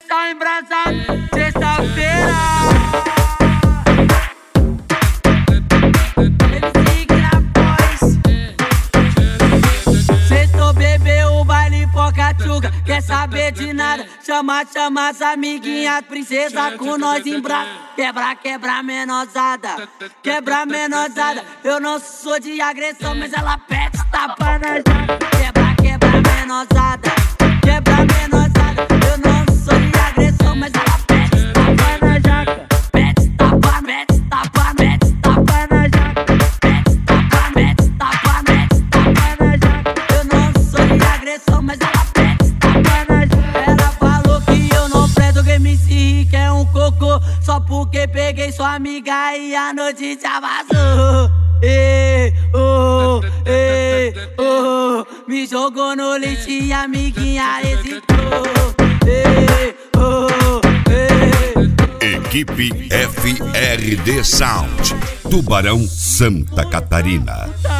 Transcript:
só embrasado, sexta-feira. Quer saber de nada? Chama as amiguinhas, princesa com nós em braço. Quebra menosada, quebra menosada. Eu não sou de agressão, mas ela pede tapa na jaca. Quebra menosada, quebra menosada. Eu não sou de agressão, mas ela pede tapa na jaca. Pede tapa na jaca. Pede tapa na jaca. Eu não sou de agressão, mas ela ela falou que eu não presto, que MC Rick é um cocô. Só porque peguei sua amiga e a notícia vazou. Me jogou no lixo e a amiguinha hesitou. Equipe FRD Sound, Tubarão, Santa Catarina.